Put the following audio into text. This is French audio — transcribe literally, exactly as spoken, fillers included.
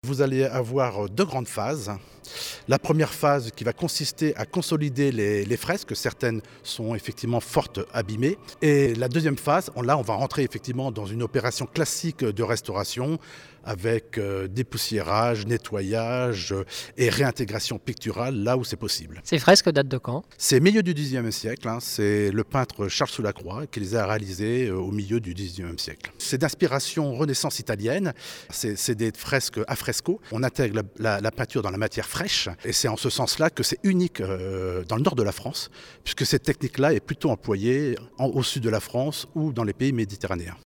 Vous allez avoir deux grandes phases. La première phase qui va consister à consolider les, les fresques, certaines sont effectivement fortes, abîmées. Et la deuxième phase, on- là on va rentrer effectivement dans une opération classique de restauration avec euh, dépoussiérage, nettoyage euh, et réintégration picturale là où c'est possible. Ces fresques datent de quand? C'est milieu du dixième siècle, hein, c'est le peintre Charles Soulacroix qui les a réalisées euh, au milieu du dix-neuvième siècle. C'est d'inspiration renaissance italienne, c'est c'est des fresques à fresco. On intègre la, la- la peinture dans la matière fraîche et c'est en ce sens-là que c'est unique euh, dans le nord de la France, puisque cette technique-là est plutôt employée en- au sud de la France ou dans les pays méditerranéens.